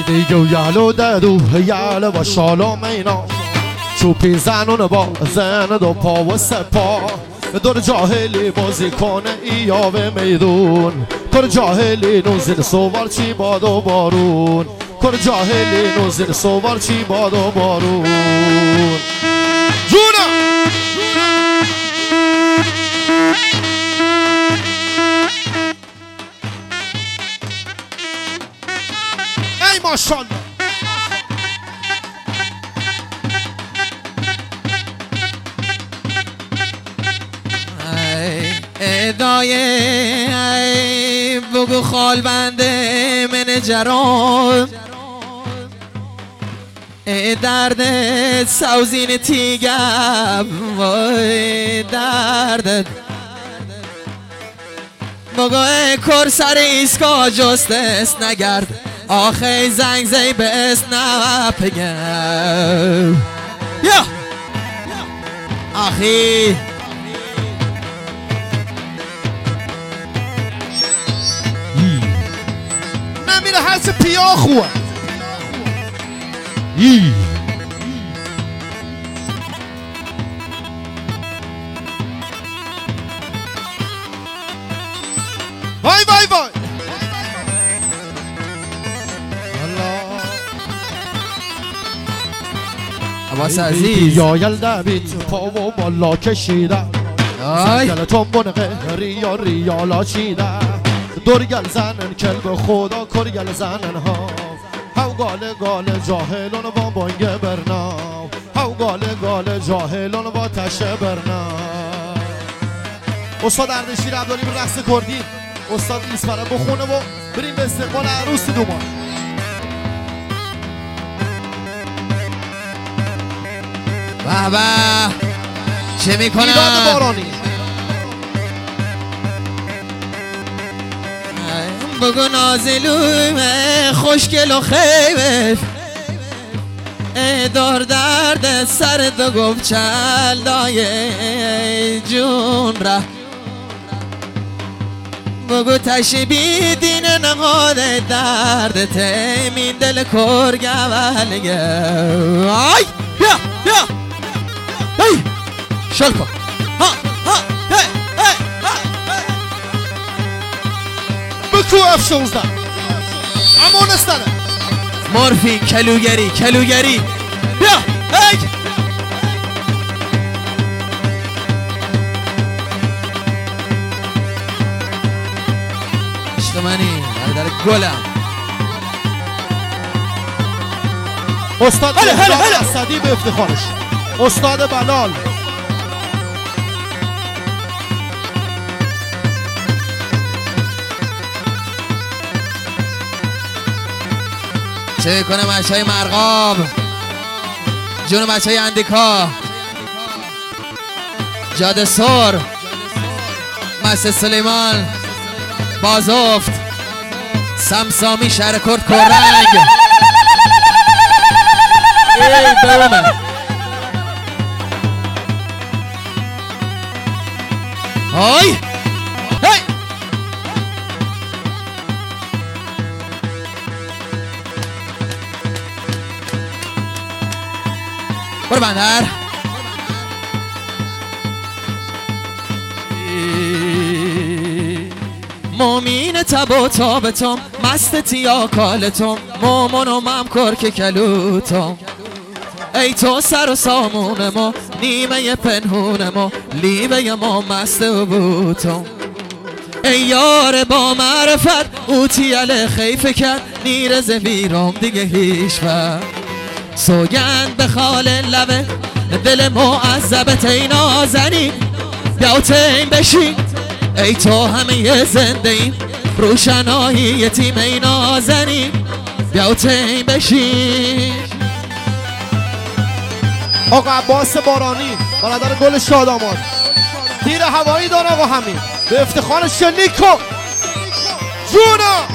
دیگه یالو دادو یاله با شالو مینا چوپی زنون با زن دو پا و سپا دور جاهلی بازی کنه ایاوه میدون کار جاهلی نوزیر سوار چی باد و بارون کار جاهلی نوزیر سوار چی باد و بارون جونم ای ماشالله ای بگو خال بنده منجرام ای درد سوزین تیگم وای دردت بگو ای کر سر ایسکا جست است نگرد آخه زنگ زی به است نپگم یا آخی نمیره هرچه پیا خوه وای وای وای عباس عزیز یا یلده بیت پا و بالا کشیده سنگل منقه ریالا چیده دور گل زنن کلب خدا کر گل زنن ها هاو گال جاهلون با بانگ برناو هاو گال جاهلون با تشه برناو استاد اردشیر عبدالی به رقص کردی استاد ایسپره بخونه و بریم به استقبال عروس دومان بابا چه میکنم ایران بارانی بگو نازلومه خوشگل و خیبه دار درد سر دو گفت چلدای جون را بگو تشبی دین نقاد درد تیمین دل کرگه ولگه آی بیا ای شل کن بکو F16 امان استنه مورفین کلوگری بیا ای عشق منی در گلم استاد اسدی به افتخارش استاد بلال چه کنه بچه های مرغاب جون بچه های اندیکا جاده سور مسجد سلیمان بازافت سمسامی شهر کرد کرنگ ای دومه آی برو بندر مومین تبا تابتم مست تیا کالتم مومن و ممکر که کلوتم ای تو سر و سامون ما نیمه پنهون ما لیبه ما مست و بوتم ای یار با معرفت اوتیل خیفه کرد نیرز ویرم دیگه هیچ وقت سوگند به خال لبه دل معذبت ای نازنین بیاوتین بشین ای تو همه زنده این روشنایی یتیم ای نازنین بیاوتین بشین آقا عباس بارانی برادر گل شاداماد تیر هوایی دار آقا همین به افتخار شنیکو جونا